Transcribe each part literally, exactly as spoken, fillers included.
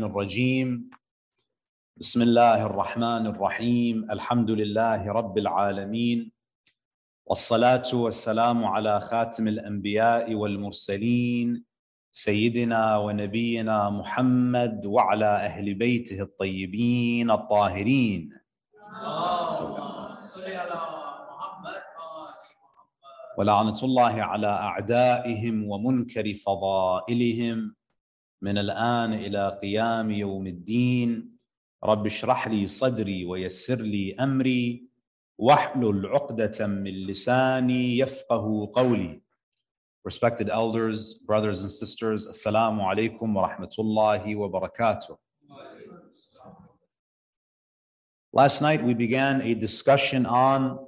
الرجيم بسم الله الرحمن الرحيم الحمد لله رب العالمين والصلاة والسلام على خاتم الأنبياء والمرسلين سيدنا ونبينا محمد وعلى أهل بيته الطيبين الطاهرين. ولعنة الله على أعدائهم ومنكر فضائلهم من الآن إلى قيام يوم الدين. رب اشرح لي صدري ويسر لي أمري واحلل عقدة من لساني يفقه قولي. Respected elders, brothers and sisters, Assalamu alaikum wa rahmatullahi wa barakatuh. Last night we began a discussion on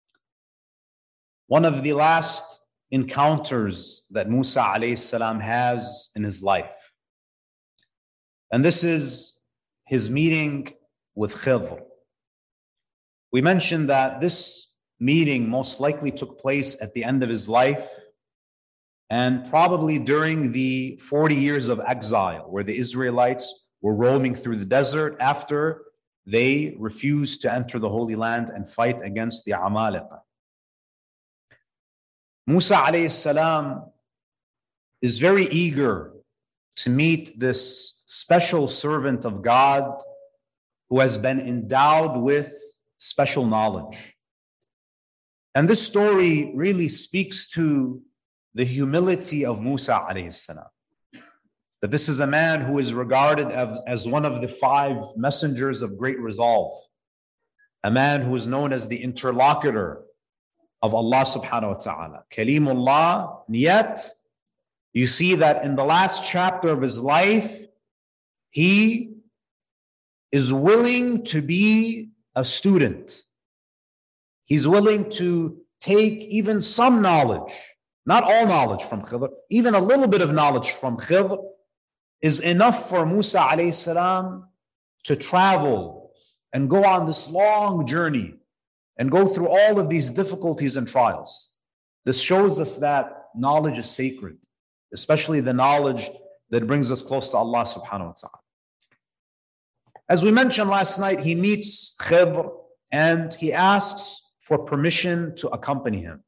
one of the last encounters that Musa alayhi salam has in his life. And this is his meeting with Khidr. We mentioned that this meeting most likely took place at the end of his life and probably during the forty years of exile where the Israelites were roaming through the desert after they refused to enter the Holy Land and fight against the Amaleqa. Musa alayhi salam is very eager to meet this special servant of God who has been endowed with special knowledge. And this story really speaks to the humility of Musa alayhi salam. That this is a man who is regarded as, as one of the five messengers of great resolve. A man who is known as the interlocutor of Allah subhanahu wa ta'ala. Kalimullah, and yet you see that in the last chapter of his life, he is willing to be a student. He's willing to take even some knowledge, not all knowledge from Khidr, even a little bit of knowledge from Khidr is enough for Musa alayhi salam to travel and go on this long journey and go through all of these difficulties and trials. This shows us that knowledge is sacred, especially the knowledge that brings us close to Allah subhanahu wa ta'ala. As we mentioned last night, he meets Khidr and he asks for permission to accompany him.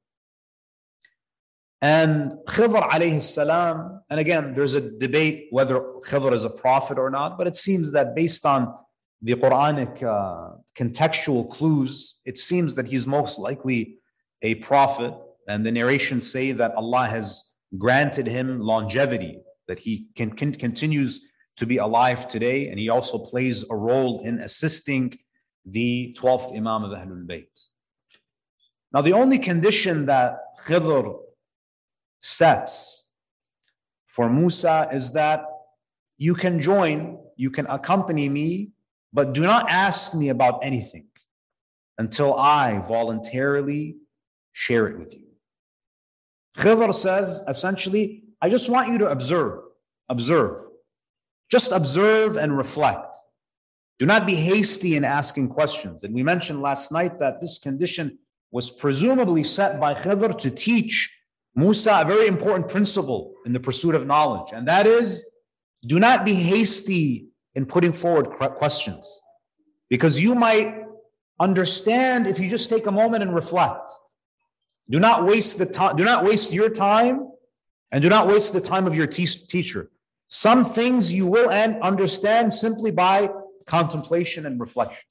And Khidr alayhi salam, and again, there's a debate whether Khidr is a prophet or not, but it seems that based on the Quranic uh, contextual clues, it seems that he's most likely a prophet. And the narrations say that Allah has granted him longevity, that he can, can continues to be alive today, and he also plays a role in assisting the twelfth Imam of Ahlul Bayt. Now, the only condition that Khidr sets for Musa is that you can join, you can accompany me, but do not ask me about anything until I voluntarily share it with you. Khidr says, essentially, I just want you to observe, observe. Just observe and reflect. Do not be hasty in asking questions. And we mentioned last night that this condition was presumably set by Khidr to teach Musa a very important principle in the pursuit of knowledge. And that is, do not be hasty in putting forward questions. Because you might understand if you just take a moment and reflect. Do not waste the time, do not waste your time, and do not waste the time of your te- teacher. Some things you will understand simply by contemplation and reflection.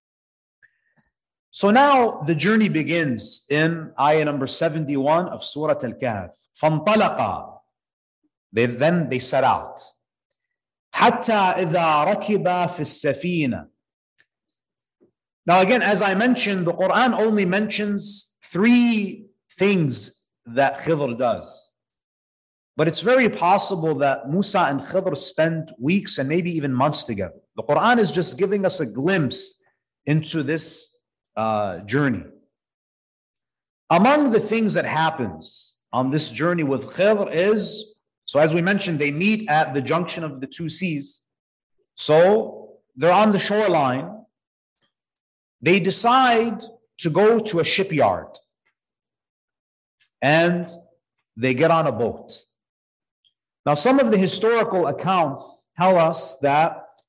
So now the journey begins in ayah number seventy-one of Surah Al-Kahf. فَانْطَلَقَا. They then they set out. حَتَّى إِذَا رَكِبَا فِي السَّفِينَةِ. Now again, as I mentioned, the Quran only mentions three things that Khidr does. But it's very possible that Musa and Khidr spent weeks and maybe even months together. The Quran is just giving us a glimpse into this uh, journey. Among the things that happens on this journey with Khidr is, so as we mentioned, they meet at the junction of the two seas. So they're on the shoreline. They decide to go to a shipyard. And they get on a boat. Now, some of the historical accounts tell us that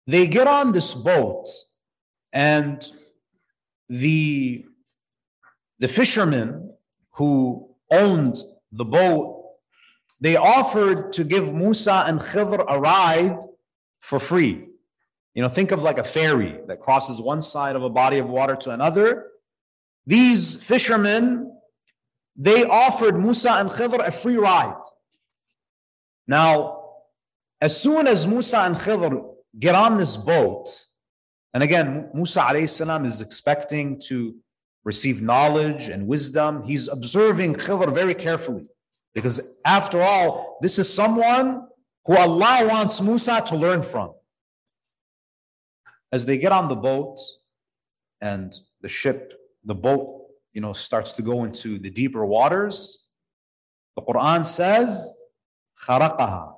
They get on this boat, and the, the fishermen who owned the boat, they offered to give Musa and Khidr a ride for free. You know, think of like a ferry that crosses one side of a body of water to another. These fishermen, they offered Musa and Khidr a free ride. Now, as soon as Musa and Khidr get on this boat, and again, Musa alayhi salam is expecting to receive knowledge and wisdom. He's observing Khidr very carefully, because after all, this is someone who Allah wants Musa to learn from. As they get on the boat and the ship, the boat, you know, starts to go into the deeper waters, the Quran says, خَرَقَهَا.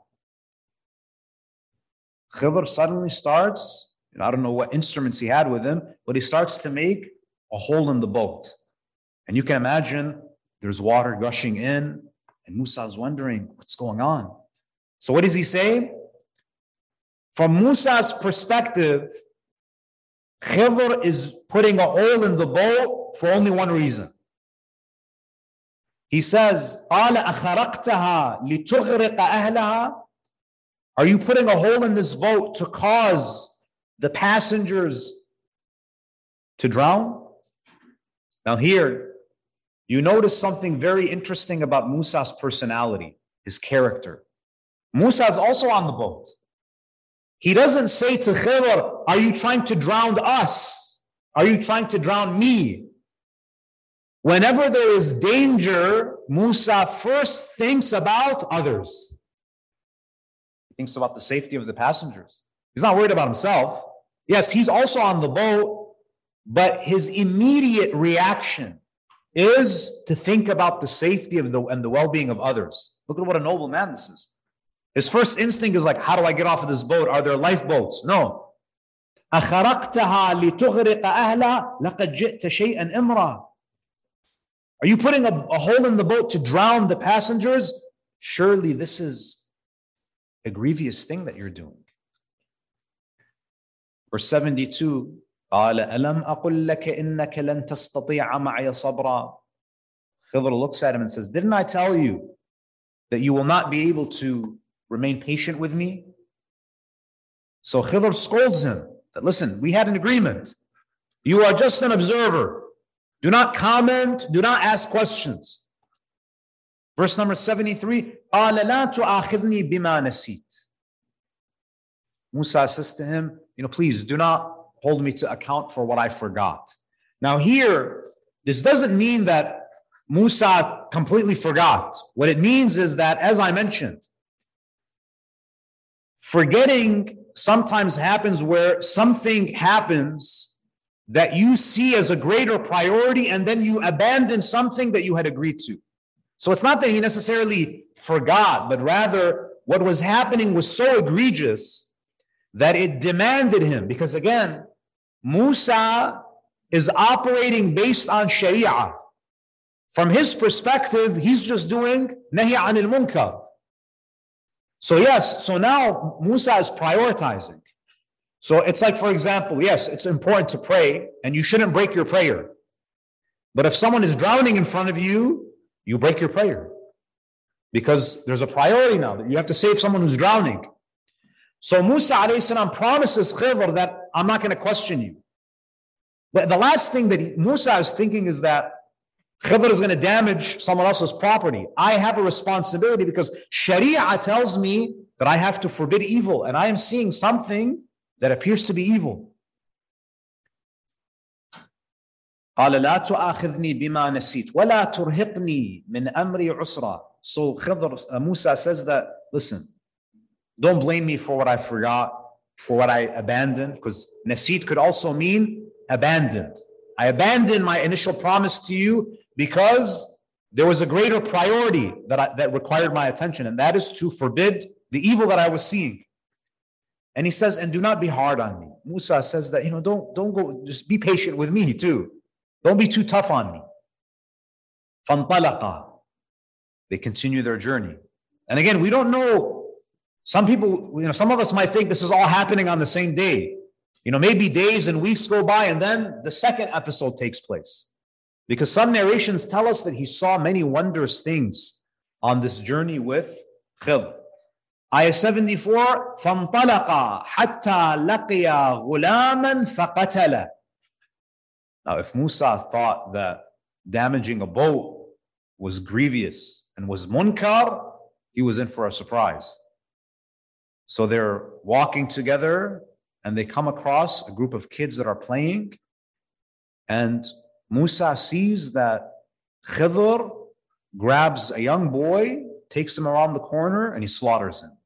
Khidr suddenly starts, and I don't know what instruments he had with him, but he starts to make a hole in the boat. And you can imagine there's water gushing in, and Musa is wondering what's going on. So what does he say? From Musa's perspective, Khidr is putting a hole in the boat for only one reason. He says, قَالَ أَخَرَقْتَهَا لِتُغْرِقَ أَهْلَهَا. Are you putting a hole in this boat to cause the passengers to drown? Now here, you notice something very interesting about Musa's personality, his character. Musa is also on the boat. He doesn't say to Khidr, are you trying to drown us? Are you trying to drown me? Whenever there is danger, Musa first thinks about others. He thinks about the safety of the passengers. He's not worried about himself. Yes, he's also on the boat, but his immediate reaction is to think about the safety of the and the well-being of others. Look at what a noble man this is. His first instinct is like, how do I get off of this boat? Are there lifeboats? No. أَخَرَقْتَهَا لِتُغْرِقَ أَهْلَهَا لَقَدْ جِئْتَ شَيْئًا إِمْرًا. Are you putting a, a hole in the boat to drown the passengers? Surely this is a grievous thing that you're doing. Verse seventy-two, قَالَ أَلَمْ أَقُلْ لَكَ إِنَّكَ لَن تَسْتَطِيعَ مَعَيَ صَبْرًا. Khidr looks at him and says, didn't I tell you that you will not be able to remain patient with me? So Khidr scolds him that, listen, we had an agreement. You are just an observer. Do not comment, do not ask questions. Verse number seventy-three, قَالَ لَا تُؤَاخِذْنِي بِمَا نَسِيتَ. Musa says to him, you know, please do not hold me to account for what I forgot. Now here, this doesn't mean that Musa completely forgot. What it means is that, as I mentioned, forgetting sometimes happens where something happens that you see as a greater priority, and then you abandon something that you had agreed to. So it's not that he necessarily forgot, but rather what was happening was so egregious that it demanded him. Because again, Musa is operating based on Sharia. From his perspective, he's just doing nahi anil munkar. So yes, so now Musa is prioritizing. So it's like, for example, yes, it's important to pray and you shouldn't break your prayer. But if someone is drowning in front of you, you break your prayer. Because there's a priority now that you have to save someone who's drowning. So Musa alayhi salam promises Khidr that I'm not going to question you. But the last thing that he, Musa is thinking is that Khidr is going to damage someone else's property. I have a responsibility because Sharia tells me that I have to forbid evil, and I am seeing something that appears to be evil. قال لا تؤاخذني بما نسيت ولا ترهقني من أمري عسرا. So Khidr, uh, Musa says that, listen, don't blame me for what I forgot, for what I abandoned, because nasit could also mean abandoned. I abandoned my initial promise to you because there was a greater priority that I, that required my attention, and that is to forbid the evil that I was seeing. And he says, and do not be hard on me. Musa says that, you know, don't, don't go, just be patient with me too. Don't be too tough on me. فَانْطَلَقَا. They continue their journey. And again, we don't know Some people, you know, some of us might think this is all happening on the same day. You know, maybe days and weeks go by and then the second episode takes place. Because some narrations tell us that he saw many wondrous things on this journey with Khidr. Ayah seventy-four, فَانْطَلَقَا حَتَّى لَقِيَا غُلَامًا فَقَتَلَ. Now, if Musa thought that damaging a boat was grievous and was munkar, he was in for a surprise. So they're walking together and they come across a group of kids that are playing, and Musa sees that Khidr grabs a young boy, takes him around the corner, and he slaughters him.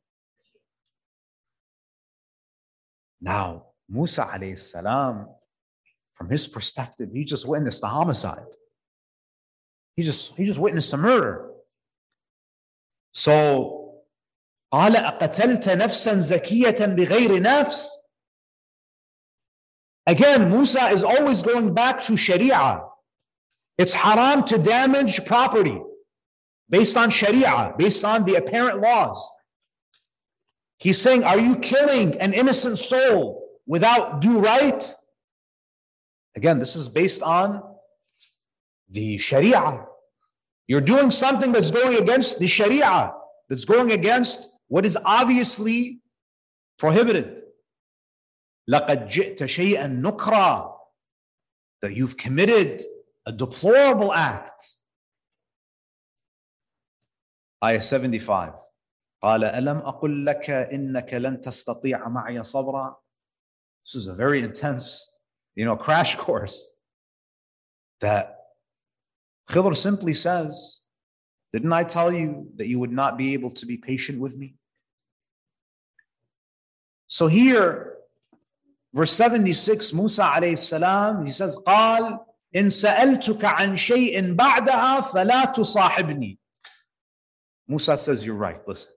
Now, Musa alayhi salam, from his perspective, he just witnessed a homicide. He just, he just witnessed a murder. So, قال أقتلت نفسا زكية بغير نفس. Again, Musa is always going back to Sharia. It's haram to damage property based on Sharia, based on the apparent laws. He's saying, are you killing an innocent soul without due right? Again, this is based on the Sharia. You're doing something that's going against the Sharia, that's going against what is obviously prohibited. لَقَدْ جِئْتَ شَيْئًا نُكْرًا. That you've committed a deplorable act. Ayah seventy-five. قَالَ أَلَمْ أَقُلْ لَكَ إِنَّكَ لَن تَسْتَطِيعَ مَعِيَ صَبْرًا. This is a very intense, you know, crash course. That Khidr simply says, didn't I tell you that you would not be able to be patient with me? So here, verse seventy-six, Musa alayhi salam, he says, قال إن سألتك عن شيء بعدها فلا تصاحبني. Musa says, you're right, listen.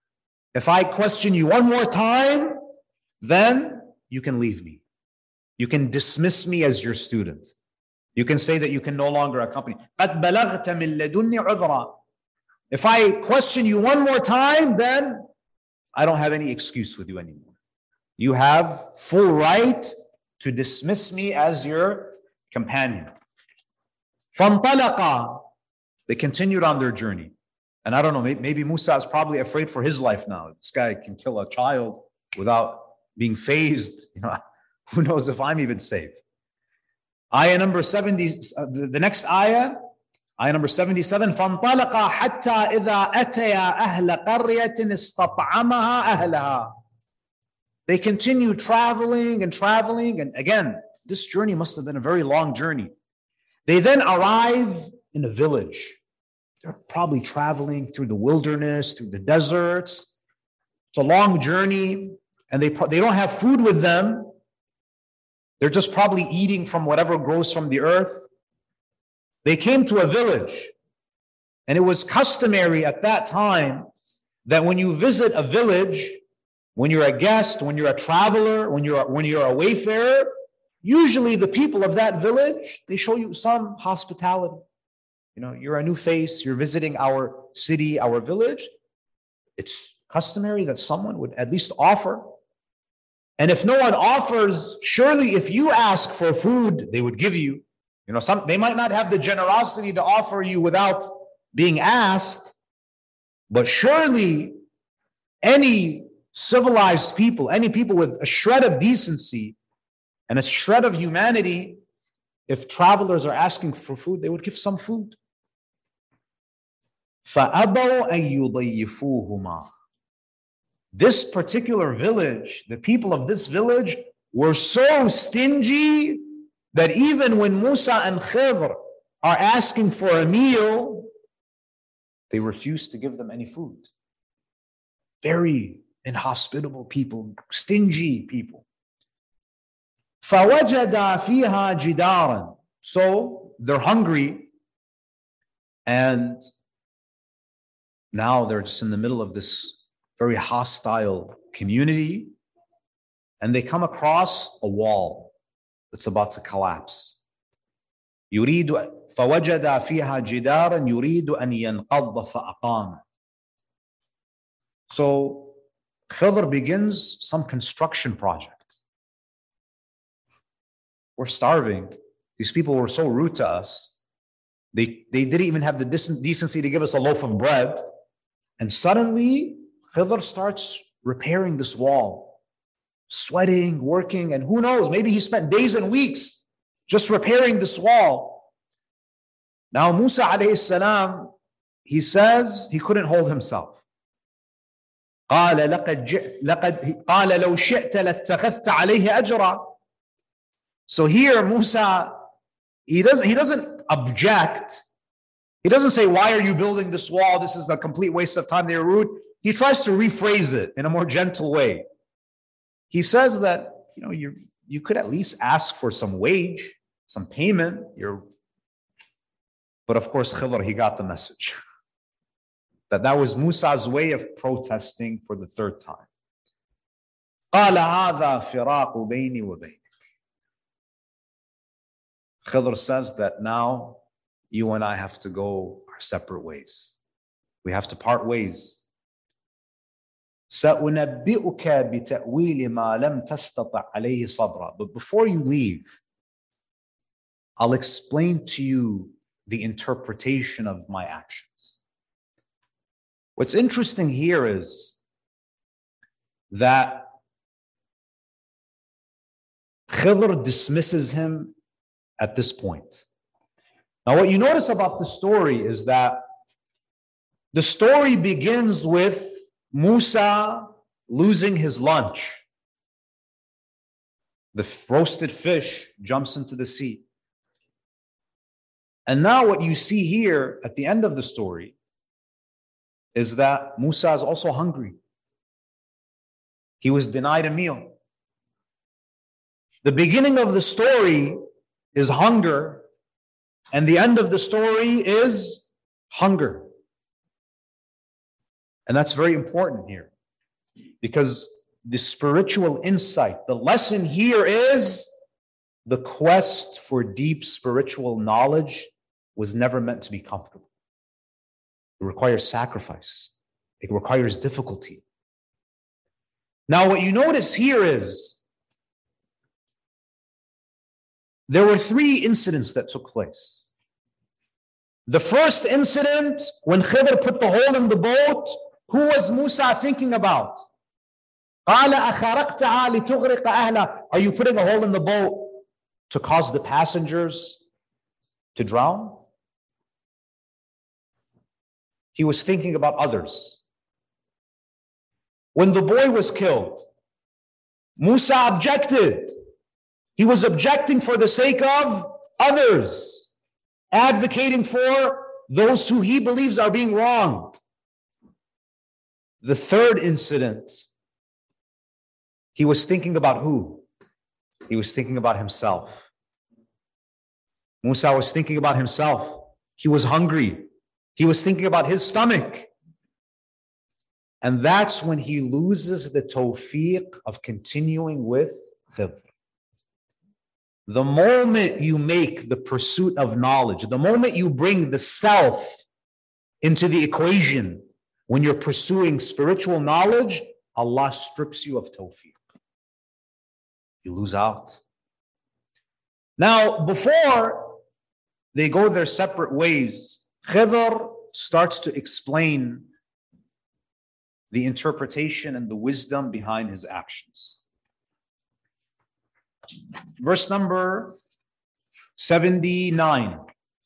If I question you one more time, then you can leave me. You can dismiss me as your student. You can say that you can no longer accompany. قَدْ بَلَغْتَ مِن لَدُنِّ عُذْرًا. If I question you one more time, then I don't have any excuse with you anymore. You have full right to dismiss me as your companion. فَانْطَلَقَا. They continued on their journey. And I don't know, maybe Musa is probably afraid for his life now. This guy can kill a child without being fazed. You know, who knows if I'm even safe. Ayah number seventy, uh, the, the next ayah, ayah number seventy-seven, فَانْطَلَقَا حَتَّى إِذَا أَتَيَا أَهْلَ قَرْيَةٍ اسْتَطْعَمَهَا أَهْلَهَا. They continue traveling and traveling. And again, this journey must have been a very long journey. They then arrive in a village. They're probably traveling through the wilderness, through the deserts. It's a long journey, and they, they don't have food with them. They're just probably eating from whatever grows from the earth. They came to a village, and it was customary at that time that when you visit a village, when you're a guest, when you're a traveler, when you're, when you're a wayfarer, usually the people of that village, they show you some hospitality. You know, you're a new face, you're visiting our city, our village. It's customary that someone would at least offer. And if no one offers, surely if you ask for food, they would give you. You know, some they might not have the generosity to offer you without being asked, but surely any civilized people, any people with a shred of decency and a shred of humanity, if travelers are asking for food, they would give some food. فَأَبَوْا أَن يُضَيِّفُوهُمَا. This particular village, the people of this village were so stingy that even when Musa and Khidr are asking for a meal, they refuse to give them any food. Very inhospitable people, stingy people. فَوَجَدَا فِيهَا جِدَارًا. So they're hungry, and now they're just in the middle of this very hostile community, and they come across a wall that's about to collapse. يريد فوجد فيها جدارا يريد أن ينقض فأقام. So Khidr begins some construction project. We're starving. These people were so rude to us. They, they didn't even have the decency to give us a loaf of bread. And suddenly, Khidr starts repairing this wall, sweating, working, and who knows, maybe he spent days and weeks just repairing this wall. Now, Musa alayhi salam, he says he couldn't hold himself. قال لقد جئت لقد قال لو شئت لاتخذت عليه أجرا. So here Musa, he doesn't he doesn't object. He doesn't say, why are you building this wall? This is a complete waste of time. They're rude. He tries to rephrase it in a more gentle way. He says that, you know, you you could at least ask for some wage, some payment. You're, but of course, Khidr, he got the message. That that was Musa's way of protesting for the third time. قال هذا فراق بيني وبينك. Khidr says that now you and I have to go our separate ways. We have to part ways. سأنبئك بتأويل ما لم تستطع عليه صبرا. But before you leave, I'll explain to you the interpretation of my actions. What's interesting here is that Khidr dismisses him at this point. Now, what you notice about the story is that the story begins with Musa losing his lunch. The roasted fish jumps into the sea. And now what you see here at the end of the story is that Musa is also hungry. He was denied a meal. The beginning of the story is hunger, and the end of the story is hunger. And that's very important here, because the spiritual insight, the lesson here is the quest for deep spiritual knowledge was never meant to be comfortable. It requires sacrifice. It requires difficulty. Now, what you notice here is there were three incidents that took place. The first incident, when Khidr put the hole in the boat, who was Musa thinking about? قَالَ أَخَرَقْتَهَا لِتُغْرِقَ أَهْلَهَا. Are you putting a hole in the boat to cause the passengers to drown? He was thinking about others. When the boy was killed, Musa objected. He was objecting for the sake of others, advocating for those who he believes are being wronged. The third incident, he was thinking about who? He was thinking about himself. Musa was thinking about himself. He was hungry. He was thinking about his stomach. And that's when he loses the tawfiq of continuing with Khidr. The moment you make the pursuit of knowledge, the moment you bring the self into the equation, when you're pursuing spiritual knowledge, Allah strips you of tawfiq. You lose out. Now, before they go their separate ways, Khidr starts to explain the interpretation and the wisdom behind his actions. Verse number seventy-nine.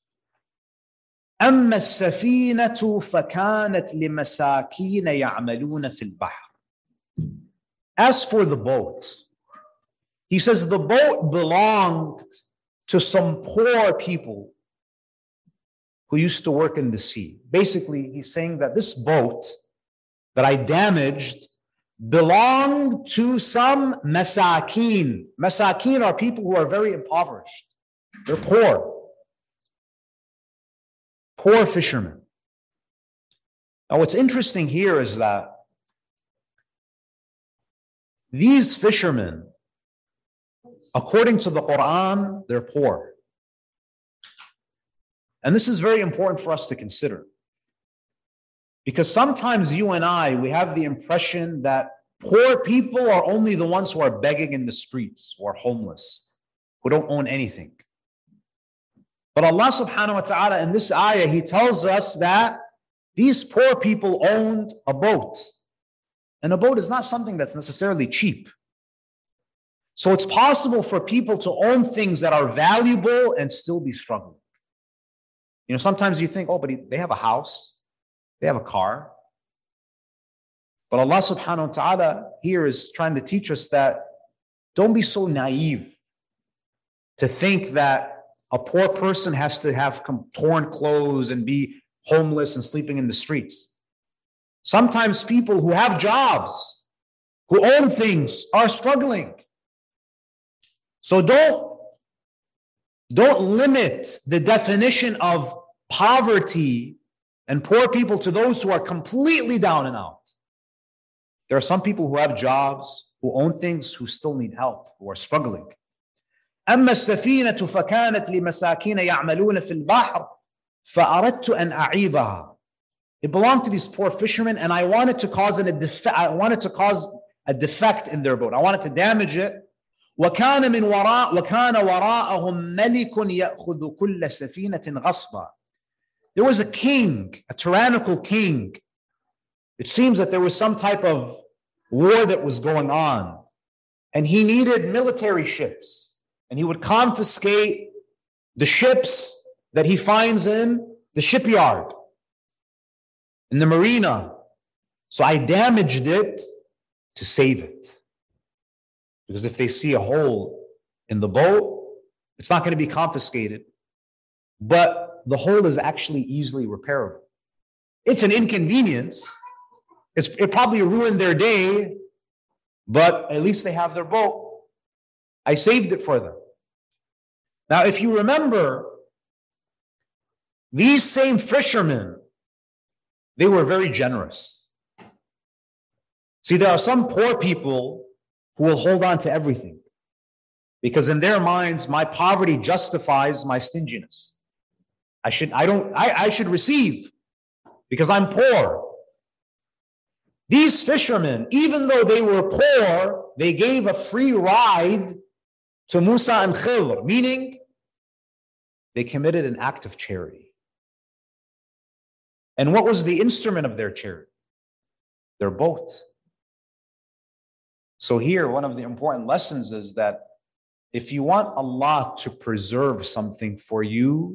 أما السفينة فكانت لمساكين يعملون في البحر. As for the boat, he says the boat belonged to some poor people who used to work in the sea. Basically, he's saying that this boat that I damaged belonged to some masakin. Masakin are people who are very impoverished. They're poor. Poor fishermen. Now, what's interesting here is that these fishermen, according to the Quran, they're poor. And this is very important for us to consider. Because sometimes you and I, we have the impression that Poor people are only the ones who are begging in the streets, who are homeless, who don't own anything. But Allah subhanahu wa ta'ala in this ayah, He tells us that these poor people owned a boat. And a boat is not something that's necessarily cheap. So it's possible for people to own things that are valuable and still be struggling. You know, sometimes you think, oh, but they have a house, they have a car. But Allah subhanahu wa ta'ala here is trying to teach us that don't be so naive to think that a poor person has to have torn clothes and be homeless and sleeping in the streets. Sometimes people who have jobs, who own things, are struggling. So don't, don't limit the definition of poverty and poor people to those who are completely down and out. There are some people who have jobs, who own things, who still need help, who are struggling. أما السفينة فكانت لمساكين يعملون في البحر فأردت أن أعيبها. It belonged to these poor fishermen, and I wanted to cause an, a defect. I wanted to cause a defect in their boat. I wanted to damage it. وكان من وراء وكان وراءهم ملك يأخذ كل سفينة غصبا. There was a king, a tyrannical king. It seems that there was some type of war that was going on, and he needed military ships, and he would confiscate the ships that he finds in the shipyard, in the marina. So I damaged it to save it. Because if they see a hole in the boat, it's not going to be confiscated, but the hole is actually easily repairable. It's an inconvenience. It's, it probably ruined their day, but at least they have their boat. I saved it for them. Now, if you remember, these same fishermen, they were very generous. See, there are some poor people who will hold on to everything because in their minds, my poverty justifies my stinginess. I should, I don't, I, I should receive because I'm poor. These fishermen, even though they were poor, they gave a free ride to Musa and Khidr, meaning they committed an act of charity. And what was the instrument of their charity? Their boat. So here, one of the important lessons is that if you want Allah to preserve something for you,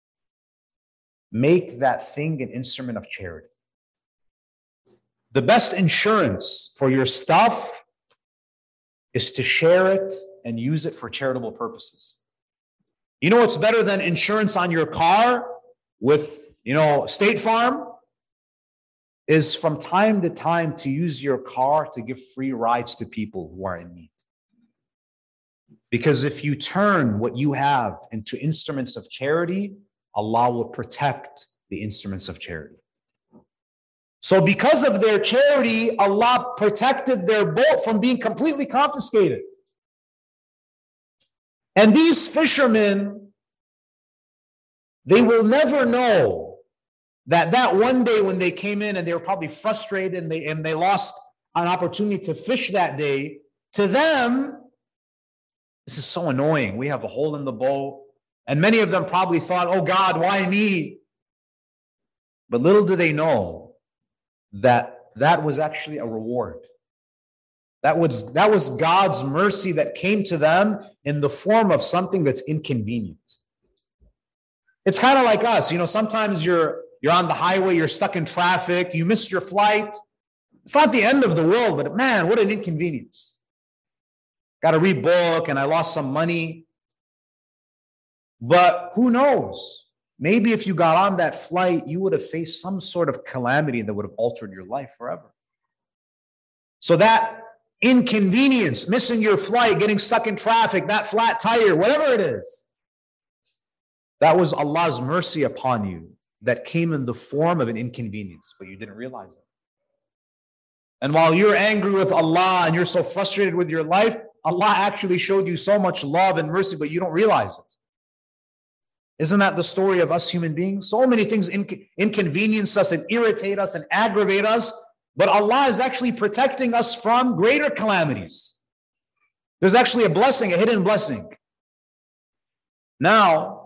make that thing an instrument of charity. The best insurance for your stuff is to share it and use it for charitable purposes. You know what's better than insurance on your car with, you know, State Farm? Is from time to time to use your car to give free rides to people who are in need. Because if you turn what you have into instruments of charity, Allah will protect the instruments of charity. So because of their charity, Allah protected their boat from being completely confiscated. And these fishermen, they will never know that that one day when they came in and they were probably frustrated and they, and they lost an opportunity to fish that day, to them, this is so annoying. We have a hole in the boat. And many of them probably thought, oh God, why me? But little do they know that that was actually a reward. That was, that was God's mercy that came to them in the form of something that's inconvenient. It's kind of like us. You know, sometimes you're You're on the highway, you're stuck in traffic, you missed your flight. It's not the end of the world, but man, what an inconvenience. Got to rebook and I lost some money. But who knows? Maybe if you got on that flight, you would have faced some sort of calamity that would have altered your life forever. So that inconvenience, missing your flight, getting stuck in traffic, that flat tire, whatever it is, that was Allah's mercy upon you that came in the form of an inconvenience, but you didn't realize it. And while you're angry with Allah and you're so frustrated with your life, Allah actually showed you so much love and mercy, but you don't realize it. Isn't that the story of us human beings? So many things inc- inconvenience us and irritate us and aggravate us, but Allah is actually protecting us from greater calamities. There's actually a blessing, a hidden blessing. Now,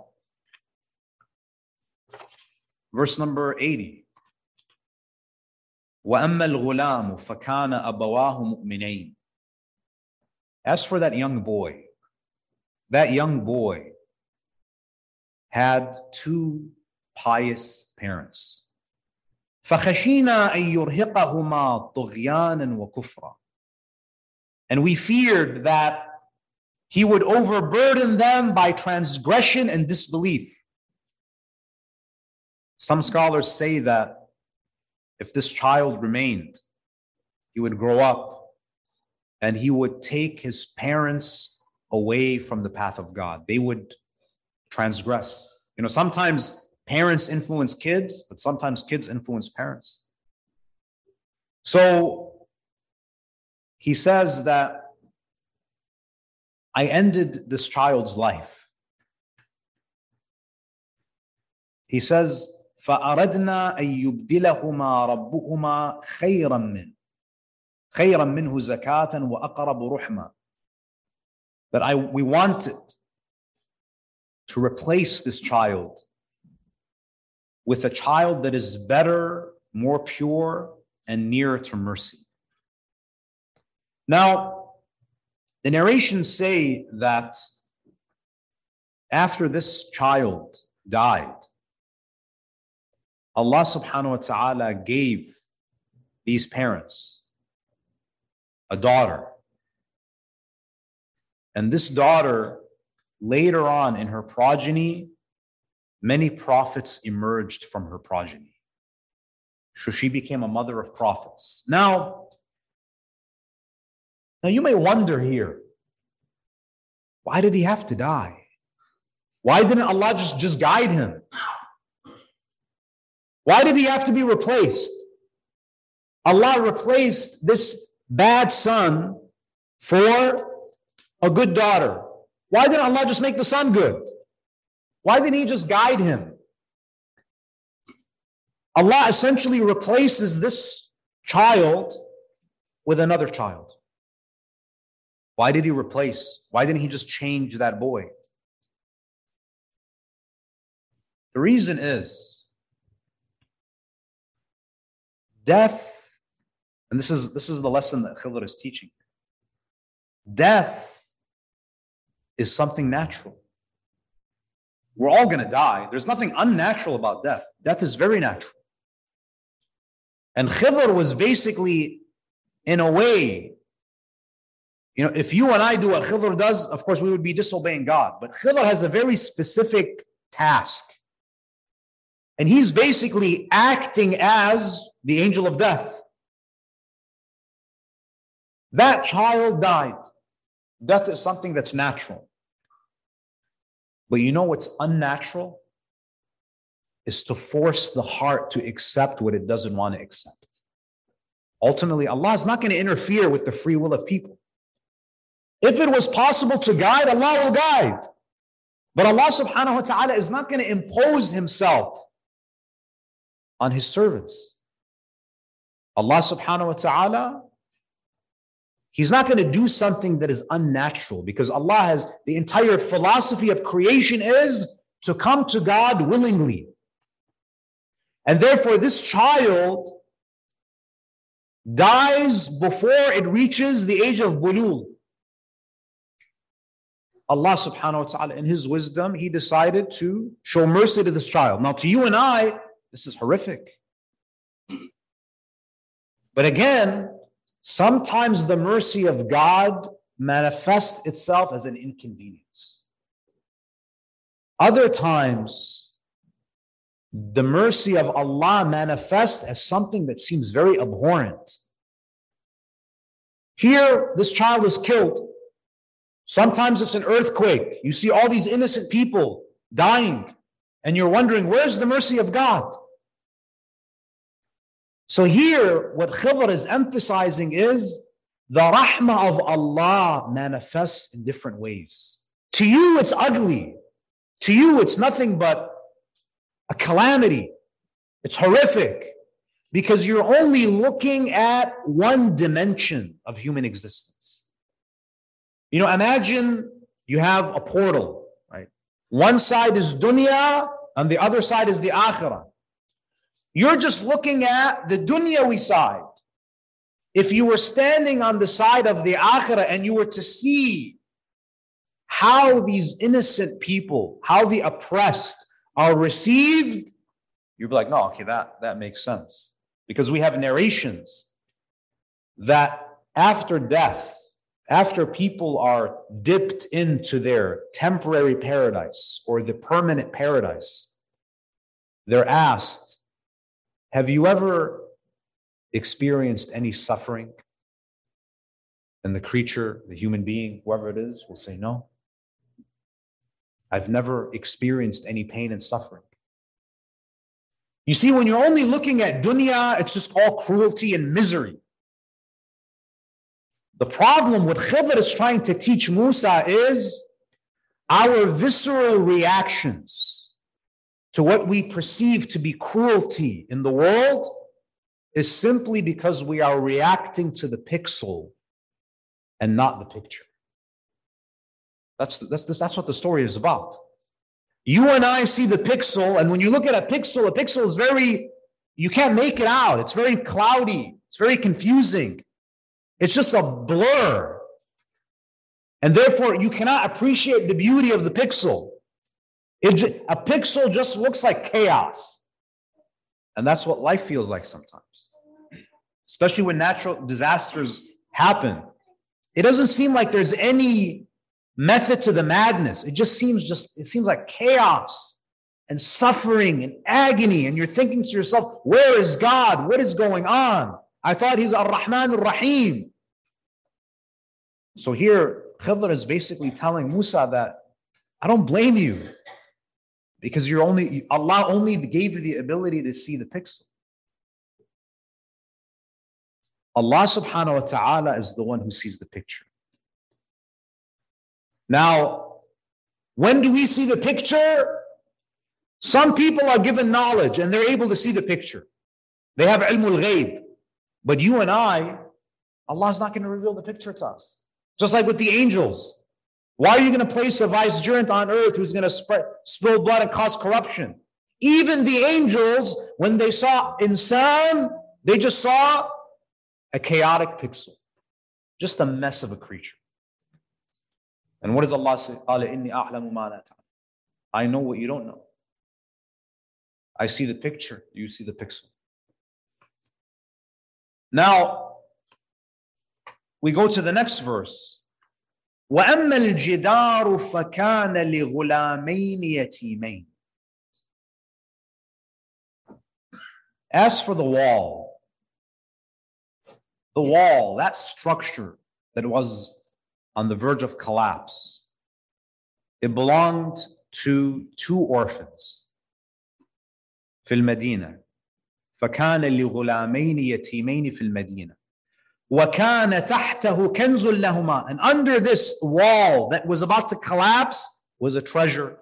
verse number eighty. وَأَمَّا الْغُلَامُ فَكَانَ أَبَوَاهُ مُؤْمِنَيْنِ. As for that young boy, that young boy had two pious parents. فَخَشِينَا أَن يُرْهِقَهُمَا طُغْيَانًا وَكُفْرًا. And we feared that he would overburden them by transgression and disbelief. Some scholars say that if this child remained, he would grow up and he would take his parents away from the path of God. They would transgress. You know, sometimes parents influence kids, but sometimes kids influence parents. So he says that I ended this child's life. He says, فأردنا أن يبدلهما ربهما خيرا منه خيرا منه زكاة وأقرب رحمة. That I we wanted to replace this child with a child that is better, more pure, and nearer to mercy. Now, the narrations say that after this child died, Allah subhanahu wa ta'ala gave these parents a daughter. And this daughter, later on in her progeny, many prophets emerged from her progeny. So she became a mother of prophets. Now, now you may wonder here, why did he have to die? Why didn't Allah just, just guide him? Why did he have to be replaced? Allah replaced this bad son for a good daughter. Why didn't Allah just make the son good? Why didn't he just guide him? Allah essentially replaces this child with another child. Why did he replace? Why didn't he just change that boy? The reason is death, and this is, this is the lesson that Khidr is teaching. Death is something natural. We're all going to die. There's nothing unnatural about death. Death is very natural. And Khidr was basically, in a way, you know, if you and I do what Khidr does, of course we would be disobeying God. But Khidr has a very specific task. And he's basically acting as the angel of death. That child died. Death is something that's natural. But you know what's unnatural? Is to force the heart to accept what it doesn't want to accept. Ultimately, Allah is not going to interfere with the free will of people. If it was possible to guide, Allah will guide. But Allah subhanahu wa ta'ala is not going to impose himself on his servants. Allah subhanahu wa ta'ala, he's not going to do something that is unnatural, because Allah has, the entire philosophy of creation is to come to God willingly. And therefore this child dies before it reaches the age of bulugh. Allah subhanahu wa ta'ala, in his wisdom, he decided to show mercy to this child. Now to you and I, this is horrific. But again, sometimes the mercy of God manifests itself as an inconvenience. Other times, the mercy of Allah manifests as something that seems very abhorrent. Here, this child is killed. Sometimes it's an earthquake. You see all these innocent people dying, and you're wondering, where's the mercy of God? So here, what Khidr is emphasizing is the rahmah of Allah manifests in different ways. To you, it's ugly. To you, it's nothing but a calamity. It's horrific. because you're only looking at one dimension of human existence. You know, imagine you have a portal, right? One side is dunya and the other side is the akhirah. You're just looking at the dunyawi side. If you were standing on the side of the akhirah and you were to see how these innocent people, how the oppressed are received, you'd be like, no, okay, that, that makes sense. Because we have narrations that after death, after people are dipped into their temporary paradise or the permanent paradise, they're asked, have you ever experienced any suffering? And the creature, the human being, whoever it is, will say, no. I've never experienced any pain and suffering. You see, when you're only looking at dunya, it's just all cruelty and misery. The problem what Khidr is trying to teach Musa is our visceral reactions to what we perceive to be cruelty in the world is simply because we are reacting to the pixel and not the picture. That's, that's, that's what the story is about. You and I see the pixel, and when you look at a pixel, a pixel is very, you can't make it out. It's very cloudy. It's very confusing. It's just a blur. And therefore, you cannot appreciate the beauty of the pixel. It, a pixel just looks like chaos. And that's what life feels like sometimes. Especially when natural disasters happen. It doesn't seem like there's any method to the madness. It just seems just, it seems like chaos and suffering and agony. And you're thinking to yourself, where is God? What is going on? I thought he's Ar-Rahman Ar-Rahim. So here, Khidr is basically telling Musa that I don't blame you because you're only, Allah only gave you the ability to see the pixel. Allah subhanahu wa ta'ala is the one who sees the picture. Now, when do we see the picture? Some people are given knowledge and they're able to see the picture. They have ilmul ghaib. But you and I, Allah's not going to reveal the picture to us. Just like with the angels. Why are you going to place a vicegerent on earth who's going to spread, spill blood and cause corruption? Even the angels, when they saw insan, they just saw a chaotic pixel. Just a mess of a creature. And what does Allah say? I know what you don't know. I see the picture, you see the pixel. Now, we go to the next verse. وَأَمَّا الْجِدَارُ فَكَانَ لِغُلَامَيْنِ يَتِيمَيْنِ. As for the wall, the wall, that structure that was on the verge of collapse, it belonged to two orphans. في المدينة. فكان لغلامين يتيمين في المدينة. وكان تحته كنز لهما. And under this wall that was about to collapse was a treasure.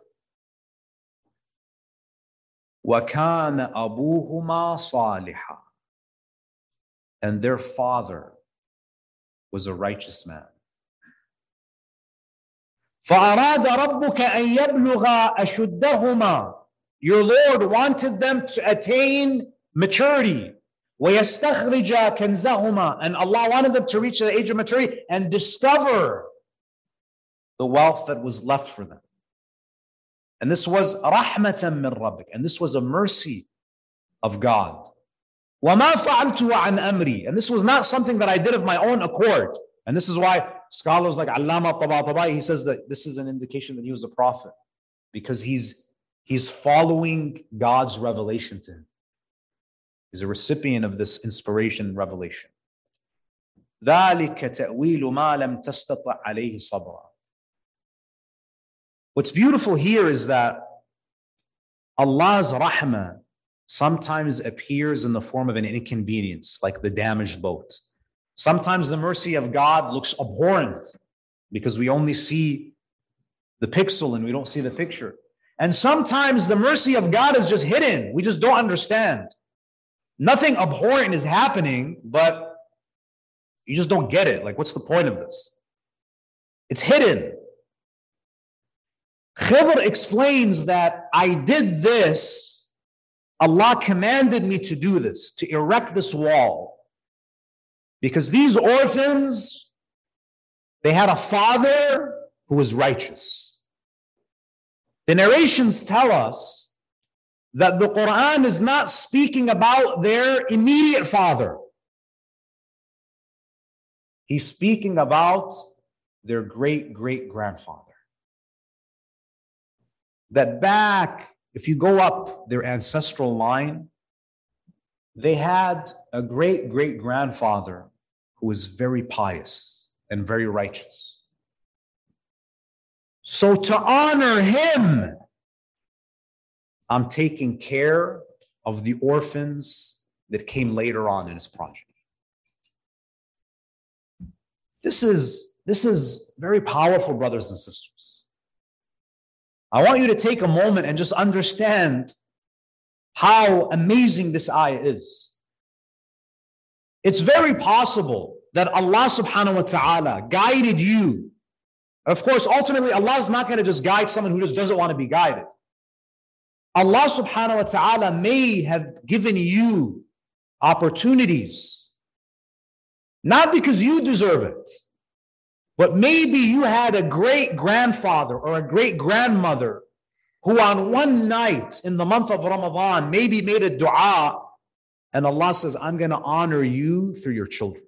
وكان أبوهما صالحا. And their father was a righteous man. فأراد ربك أن يبلغ أشدهما. Your Lord wanted them to attain maturity. وَيَسْتَخْرِجَ كَنْزَهُمَا. And Allah wanted them to reach the age of maturity and discover the wealth that was left for them. And this was رَحْمَةً مِّن رَبِّكَ. And this was a mercy of God. وَمَا فَعَلْتُ عَنْ أَمْرِي. And this was not something that I did of my own accord. And this is why scholars like Allama Tabatabai, he says that this is an indication that he was a prophet. Because he's He's following God's revelation to him. He's a recipient of this inspiration and revelation. ذَلِكَ تَأْوِيلُ مَا لَمْ تَسْتَطِعْ عَلَيْهِ صَبْرًا. What's beautiful here is that Allah's rahmah sometimes appears in the form of an inconvenience, like the damaged boat. Sometimes the mercy of God looks abhorrent because we only see the pixel and we don't see the picture. And sometimes the mercy of God is just hidden. We just don't understand. Nothing abhorrent is happening, but you just don't get it. Like, what's the point of this? It's hidden. Khidr explains that I did this, Allah commanded me to do this, to erect this wall. Because these orphans, they had a father who was righteous. The narrations tell us that the Quran is not speaking about their immediate father. He's speaking about their great-great-grandfather. That back, if you go up their ancestral line, they had a great-great-grandfather who was very pious and very righteous. So to honor him, I'm taking care of the orphans that came later on in his progeny. This is, this is very powerful, brothers and sisters. I want you to take a moment and just understand how amazing this ayah is. It's very possible that Allah subhanahu wa ta'ala guided you. Of course, ultimately, Allah is not going to just guide someone who just doesn't want to be guided. Allah subhanahu wa ta'ala may have given you opportunities, not because you deserve it, but maybe you had a great grandfather or a great grandmother who on one night in the month of Ramadan maybe made a dua, and Allah says, I'm going to honor you through your children.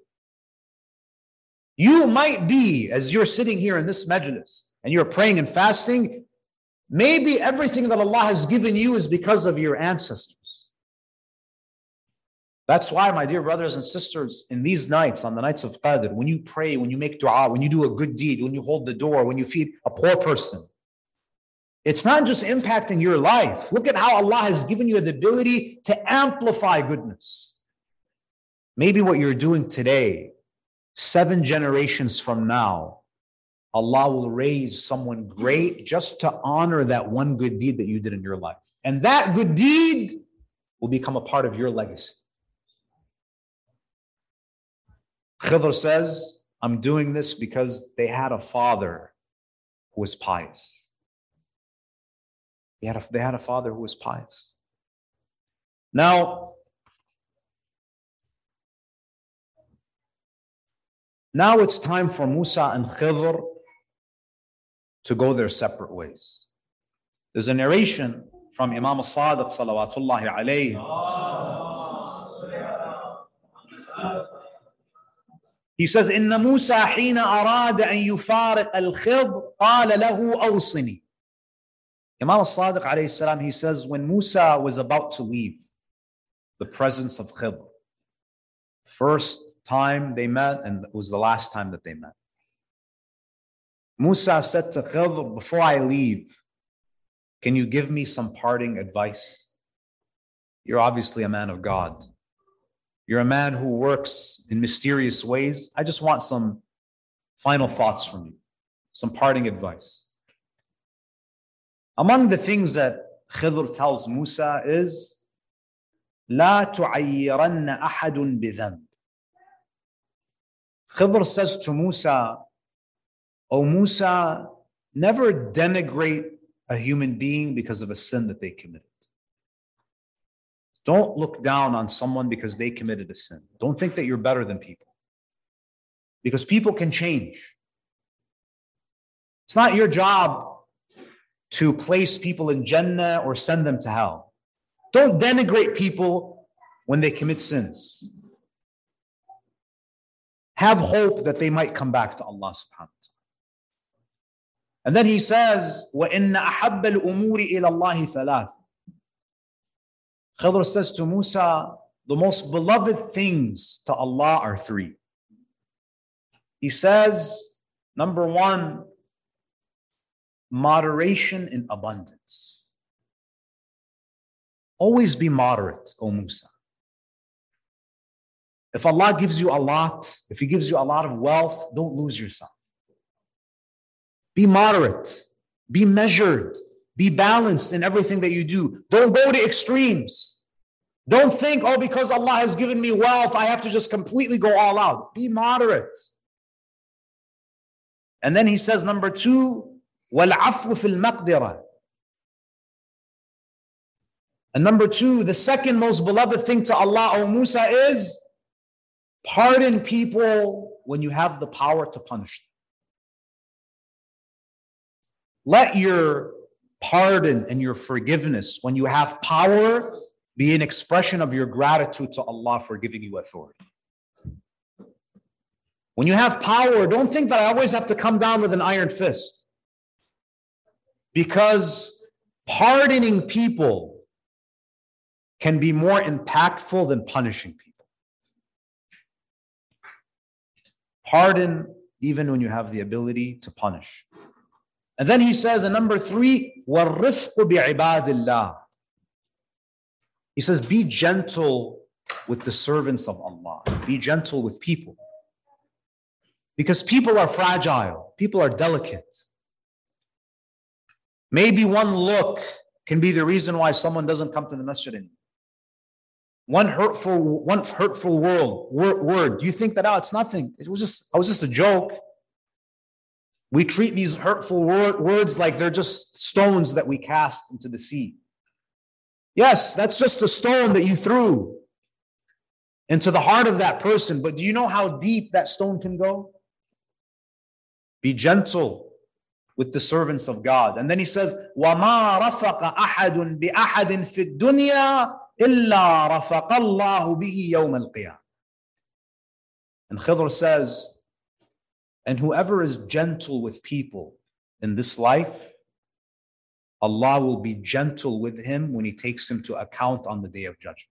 You might be, as you're sitting here in this majlis and you're praying and fasting, maybe everything that Allah has given you is because of your ancestors. That's why, my dear brothers and sisters, in these nights, on the nights of Qadr, when you pray, when you make dua, when you do a good deed, when you hold the door, when you feed a poor person, it's not just impacting your life. Look at how Allah has given you the ability to amplify goodness. Maybe what you're doing today, seven generations from now, Allah will raise someone great just to honor that one good deed that you did in your life. And that good deed will become a part of your legacy. Khidr says, I'm doing this because they had a father who was pious. They had a, they had a father who was pious. Now, now it's time for Musa and Khidr to go their separate ways. There's a narration from Imam al-Sadiq salawatullahi alayhi. He says, إن موسى حين أراد أن يفارق الخضر قال له أوصني. Imam al-Sadiq alayhi salam, he says, when Musa was about to leave the presence of Khidr, first time they met and it was the last time that they met, Musa said to Khidr, before I leave, can you give me some parting advice? You're obviously a man of God. You're a man who works in mysterious ways. I just want some final thoughts from you, some parting advice. Among the things that Khidr tells Musa is, لا تعيرن أحد بذنب. Khidr says to Musa, O Musa, never denigrate a human being because of a sin that they committed. Don't look down on someone because they committed a sin. Don't think that you're better than people, because people can change. It's not your job to place people in Jannah or send them to hell. Don't denigrate people when they commit sins. Have hope that they might come back to Allah subhanahu wa ta'ala. And then he says, وَإِنَّ أَحَبَّ الْأُمُورِ إِلَى اللَّهِ ثَلَاثٍ. Khidr says to Musa, the most beloved things to Allah are three. He says, number one, moderation in abundance. Always be moderate, O Musa. If Allah gives you a lot, if He gives you a lot of wealth, don't lose yourself. Be moderate, be measured, be balanced in everything that you do. Don't go to extremes. Don't think, oh, because Allah has given me wealth, I have to just completely go all out. Be moderate. And then he says, number two, وَالْعَفْوُ فِي الْمَقْدِرَةِ. And number two, the second most beloved thing to Allah, O Musa, is pardon people when you have the power to punish them. Let your pardon and your forgiveness when you have power be an expression of your gratitude to Allah for giving you authority. When you have power, don't think that I always have to come down with an iron fist. Because pardoning people can be more impactful than punishing people. Pardon even when you have the ability to punish. And then he says in number three, وَالرِّفْقُ بِعِبَادِ اللَّهِ. He says, be gentle with the servants of Allah. Be gentle with people. Because people are fragile. People are delicate. Maybe one look can be the reason why someone doesn't come to the masjid anymore. One hurtful, one hurtful word, word, word. You think that, oh, it's nothing. It was just, it was just a joke. We treat these hurtful word, words like they're just stones that we cast into the sea. Yes, that's just a stone that you threw into the heart of that person. But do you know how deep that stone can go? Be gentle with the servants of God. And then he says, وَمَا رَفَقَ أَحَدٌ بِأَحَدٍ فِي الدُّنْيَا إِلَّا رَفَقَ اللَّهُ بِهِ يَوْمَ الْقِيَامَةِ. And Khidr says, and whoever is gentle with people in this life, Allah will be gentle with him when he takes him to account on the day of judgment.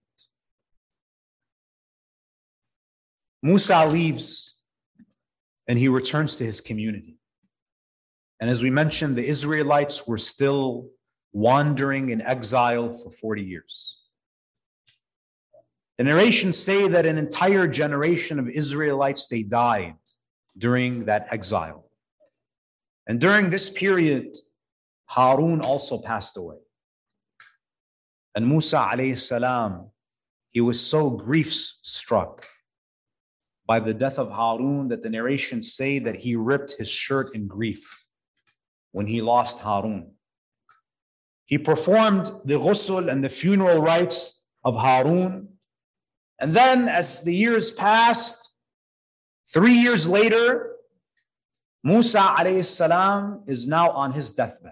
Musa leaves and he returns to his community. And as we mentioned, the Israelites were still wandering in exile for forty years. The narrations say that an entire generation of Israelites, they died during that exile. And during this period, Harun also passed away. And Musa alayhi salam, he was so grief-struck by the death of Harun that the narrations say that he ripped his shirt in grief when he lost Harun. He performed the ghusl and the funeral rites of Harun. And then as the years passed, three years later, Musa alayhi salam is now on his deathbed,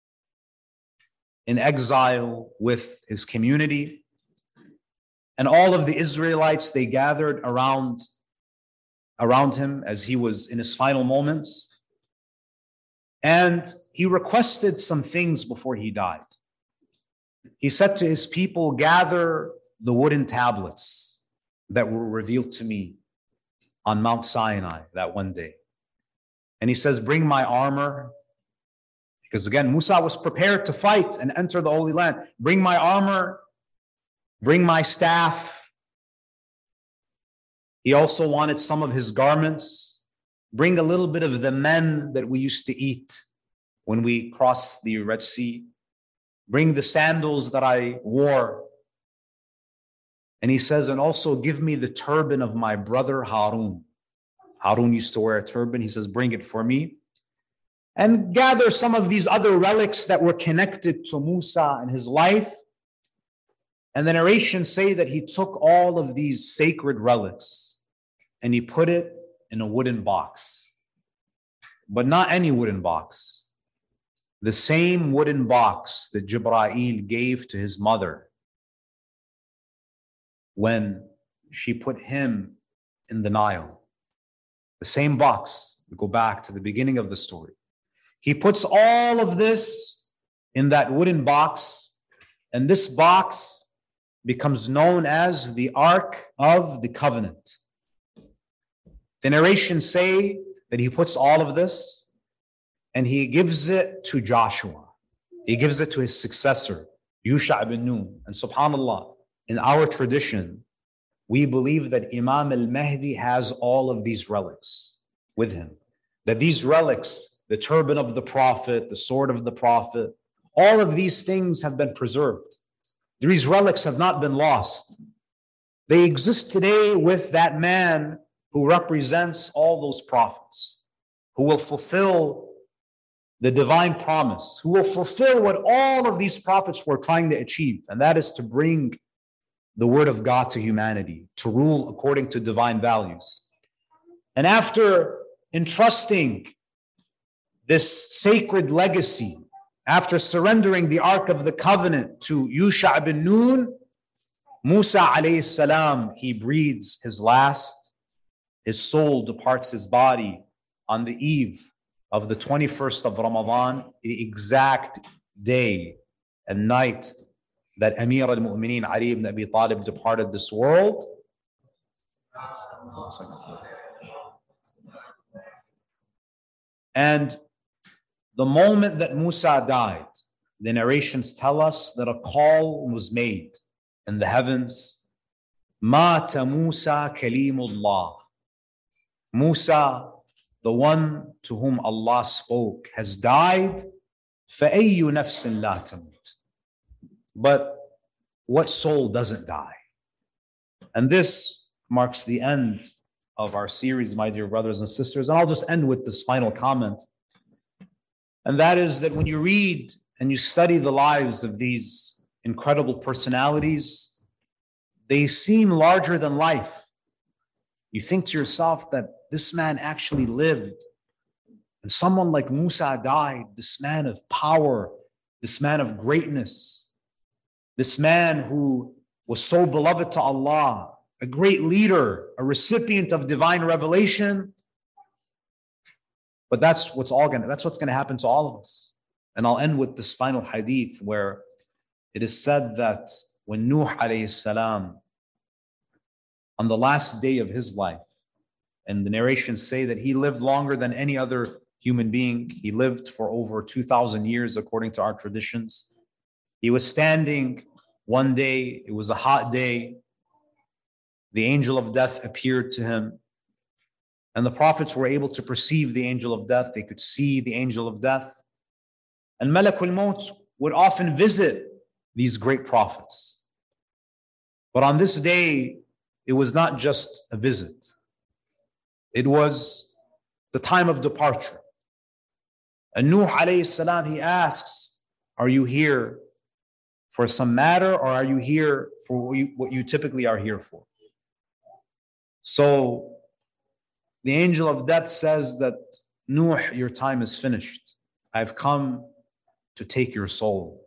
in exile with his community. And all of the Israelites, they gathered around, around him as he was in his final moments. And he requested some things before he died. He said to his people, gather the wooden tablets that were revealed to me on Mount Sinai that one day. And he says, bring my armor. Because again, Musa was prepared to fight and enter the Holy Land. Bring my armor, bring my staff. He also wanted some of his garments. Bring a little bit of the men that we used to eat when we crossed the Red Sea. Bring the sandals that I wore. And he says, and also give me the turban of my brother Harun. Harun used to wear a turban. He says, bring it for me. And gather some of these other relics that were connected to Musa and his life. And the narrations say that he took all of these sacred relics and he put it in a wooden box. But not any wooden box. The same wooden box that Jibreel gave to his mother when she put him in the Nile. The same box. We go back to the beginning of the story. He puts all of this in that wooden box, and this box becomes known as the Ark of the Covenant. The narrations say that he puts all of this and he gives it to Joshua. He gives it to his successor, Yusha ibn Nun. And subhanAllah, in our tradition, we believe that Imam al-Mahdi has all of these relics with him. That these relics, the turban of the Prophet, the sword of the Prophet, all of these things have been preserved. These relics have not been lost. They exist today with that man who represents all those prophets, who will fulfill the divine promise, who will fulfill what all of these prophets were trying to achieve, and that is to bring the word of God to humanity, to rule according to divine values. And after entrusting this sacred legacy, after surrendering the Ark of the Covenant to Yusha bin Nun, Musa alayhi salam, he breathes his last. His soul departs his body on the eve of the twenty-first of Ramadan, the exact day and night that Amir al-Mu'mineen Ali ibn Abi Talib departed this world. And the moment that Musa died, the narrations tell us that a call was made in the heavens. Mata Musa kalimullah. Musa, the one to whom Allah spoke, has died. فَأَيُّ نَفْسٍ لَا تَمُوتُ. But what soul doesn't die? And this marks the end of our series, my dear brothers and sisters. And I'll just end with this final comment. And that is that when you read and you study the lives of these incredible personalities, they seem larger than life. You think to yourself that this man actually lived, and someone like Musa died, this man of power, this man of greatness, this man who was so beloved to Allah, a great leader, a recipient of divine revelation. But that's what's all gonna, that's what's gonna happen to all of us. And I'll end with this final hadith where it is said that when Nuh alayhi salam, on the last day of his life, and the narrations say that he lived longer than any other human being. He lived for over two thousand years according to our traditions. He was standing one day, it was a hot day. The angel of death appeared to him. And the prophets were able to perceive the angel of death. They could see the angel of death. And Malakul Maut would often visit these great prophets. But on this day, it was not just a visit. It was the time of departure. And Nuh alayhi salam, he asks, are you here for some matter, or are you here for what you, what you typically are here for? So the angel of death says that, Nuh, your time is finished. I've come to take your soul.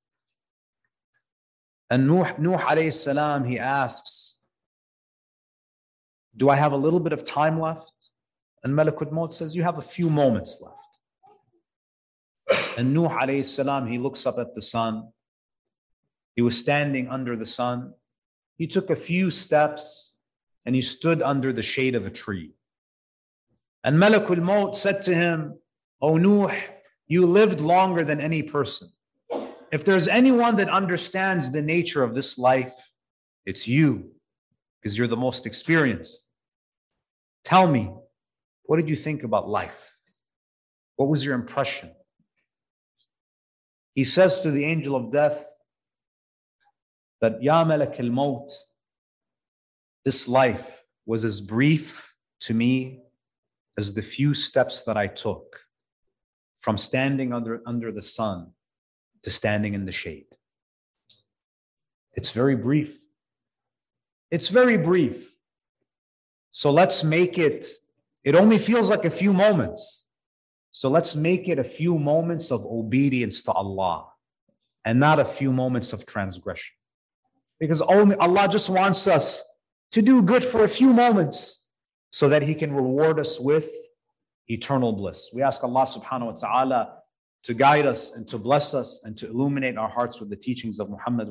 And Nuh, Nuh alayhi salam, he asks, do I have a little bit of time left? And Malakut Maut says, you have a few moments left. And Nuh alayhi salam, he looks up at the sun. He was standing under the sun. He took a few steps and he stood under the shade of a tree. And Malakul Maut said to him, O Nuh, you lived longer than any person. If there's anyone that understands the nature of this life, it's you, because you're the most experienced. Tell me, what did you think about life? What was your impression? He says to the angel of death that, Ya Malak al-Maut, this life was as brief to me as the few steps that I took from standing under, under the sun to standing in the shade. It's very brief. It's very brief. So let's make it, it only feels like a few moments. So let's make it a few moments of obedience to Allah and not a few moments of transgression. Because only Allah just wants us to do good for a few moments so that He can reward us with eternal bliss. We ask Allah subhanahu wa ta'ala to guide us and to bless us and to illuminate our hearts with the teachings of Muhammad